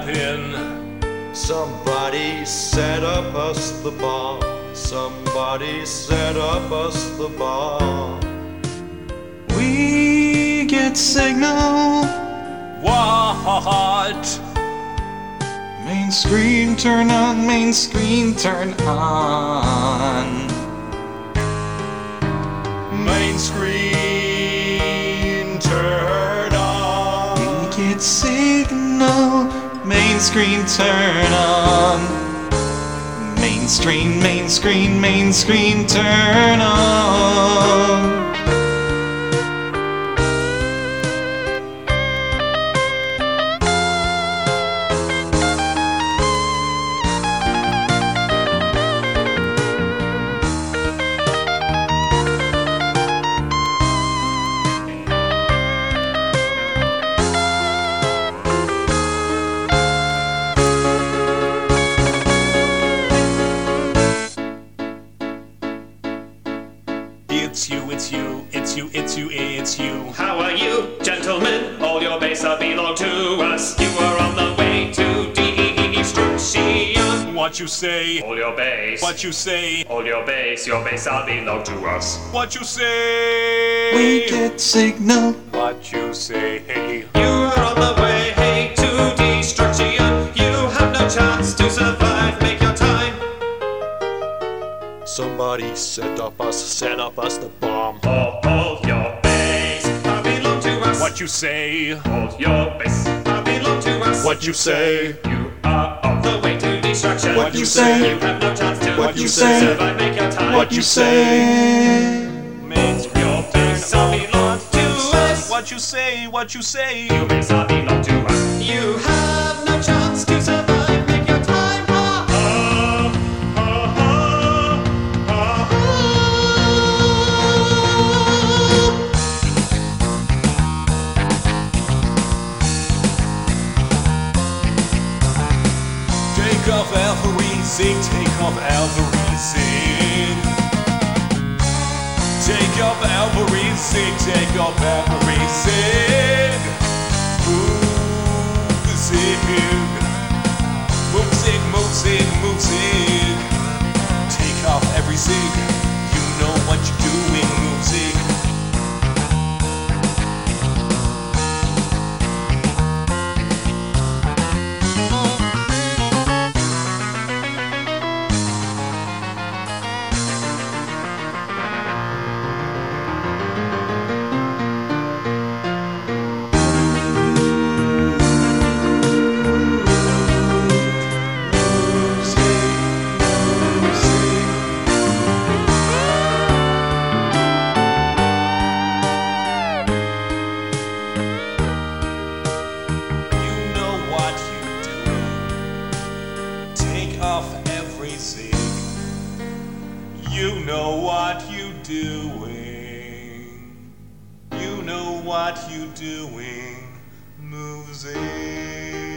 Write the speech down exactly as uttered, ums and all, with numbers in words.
happen. Somebody set up us the bomb. Somebody set up us the bomb. We get signal. What? Main screen turn on, main screen turn on. Main screen turn on. We get signal, main screen turn on. Main screen, main screen, main screen turn on. It's you, it's you, it's you, it's you, it's you. How are you, gentlemen? All your base belong to us. You are on the way to destruction. What you say? All your base. What you say? All your base. Your base belong to us. What you say? We get signal. What you say? You are on the way hey, to destruction. You have no chance to survive. Make your time. Somebody set up us, set up us the bomb. Hold, hold your base. Belong to us. What you say? Hold your base. Belong to us. What you say? You are on the way to destruction. What you say? You have no chance to What you say? survive. Make your time. What you say? Main screen Your base belong to us. What you say? What you say? Your base belong to us. You have no chance to survive. Make your time. Ah, ah, ah, ah, ah. Take off everything, take off everything. Take off everything, take off everything. Music, music, music, music. Take off everything, you know what you're doing, music. You know what you doing. You know what you doing. Music.